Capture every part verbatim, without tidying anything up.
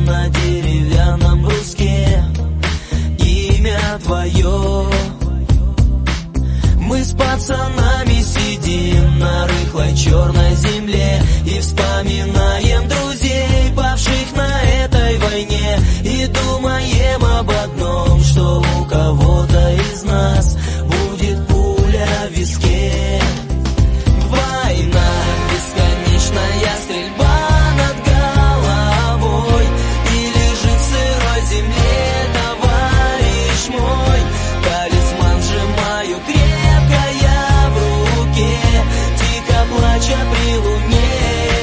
на деревянном бруске имя твое. Мы с пацанами сидим на рыхлой черной земле и вспоминаем друзей, павших на этой войне, и думаем об одном, что у кого-то из нас будет пуля в виске. Война, бесконечная стрельба над головой, и лежит в сырой земле товарищ мой. Талисман сжимаю крепко я в руке, тихо плача при луне.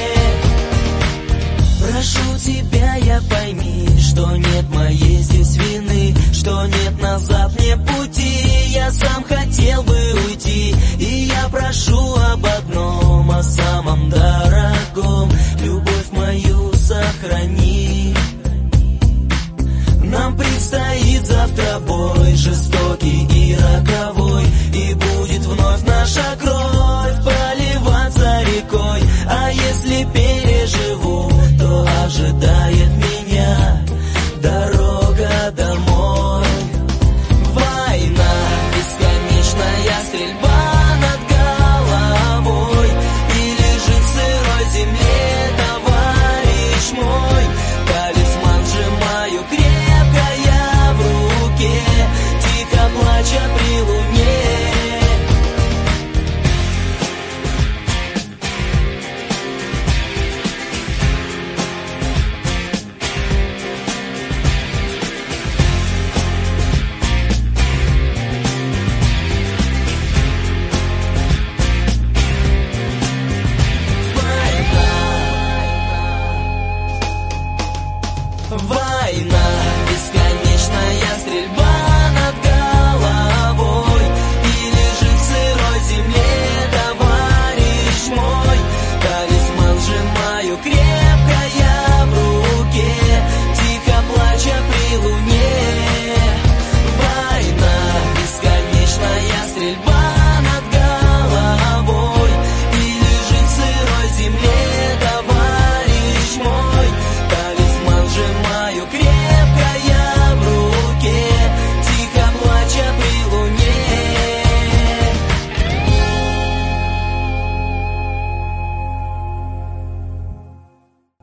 Прошу тебя, я пойми, что нет моей здесь вины, что нет назад мне пути. Я сам хотел бы уйти, и я прошу об одном, о самом дорогом: любовь мою сохрани. Нам предстоит завтра бой, жестокий и роковой, и будет вновь наша кровь проливаться рекой. А если петь